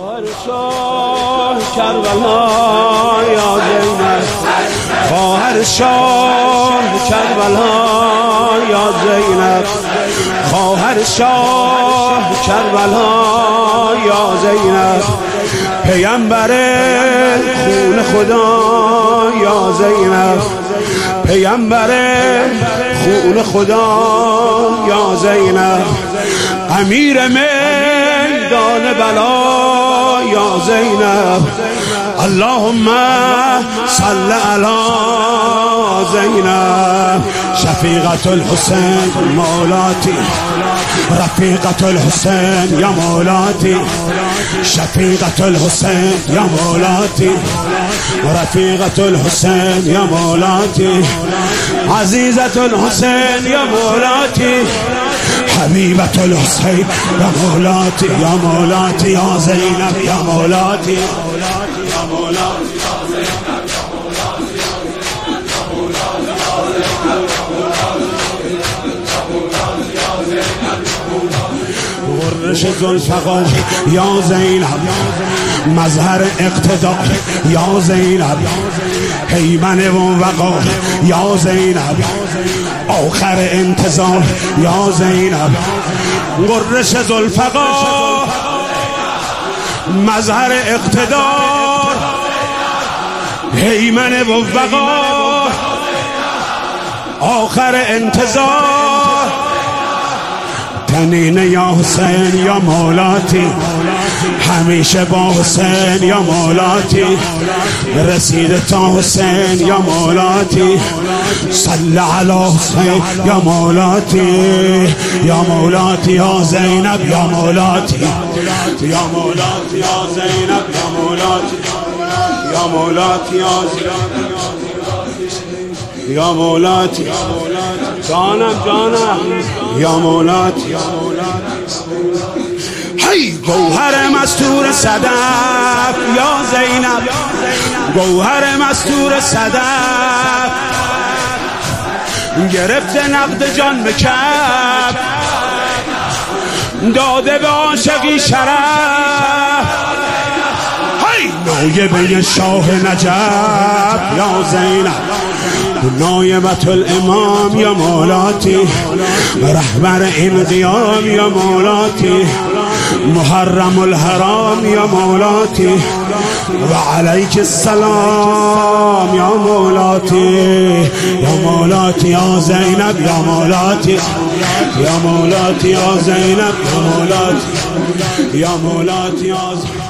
شاه کربلا یا زینب، خواهر شاه کربلا یا زینب، خواهر شاه کربلا یا زینب، پیامبر خون خدا یا زینب، پیامبر خون خدا یا زینب، امیر میدان بلا یا زینب، اللهم صل علی زینب، شفیقة الحسین مولاتی، رفیقة الحسین یا مولاتی، شفیقة الحسین یا مولاتی، رفیقة الحسین یا مولاتی، عزیزة الحسین یا مولاتی، حبیبة الحسین یا مولاتی، یا مولاتی یا زینب یا مولاتی، یا مولاتی غرش ذوالفقار یا زینب، مظهر اقتدار یا زینب، هیمن و وقار یا زینب، آخر انتظار یا زینب، غرش ذوالفقار مظهر اقتدار، هیمن و وقار، آخر انتظار، تنین یا حسین یا مولاتی، همیشه با حسین یا مولاتی، رسید تا حسین یا مولاتی، صل علی حسین یا مولاتی، یا مولاتی یا زینب یا مولاتی، یا مولاتی یا زینب یا مولاتی، یا مولاتی یا زینب یا مولاتی، جانم جانم یا مولاتی، هی گوهر مستور صدف یا زینب، گوهر مستور صدف، گرفت نقد جان به کف، داده به عاشقی شرف، هی نایبه شاه نجف یا زینب، نایبة الامام یا مولاتی، رهبر این قیام یا مولاتی، محرم الحرام یا مولاتی، و علیک السلام یا مولاتی، یا مولاتی یا زینب یا مولاتی، یا مولاتی یا زینب یا مولاتی، یا مولاتی یا زینب.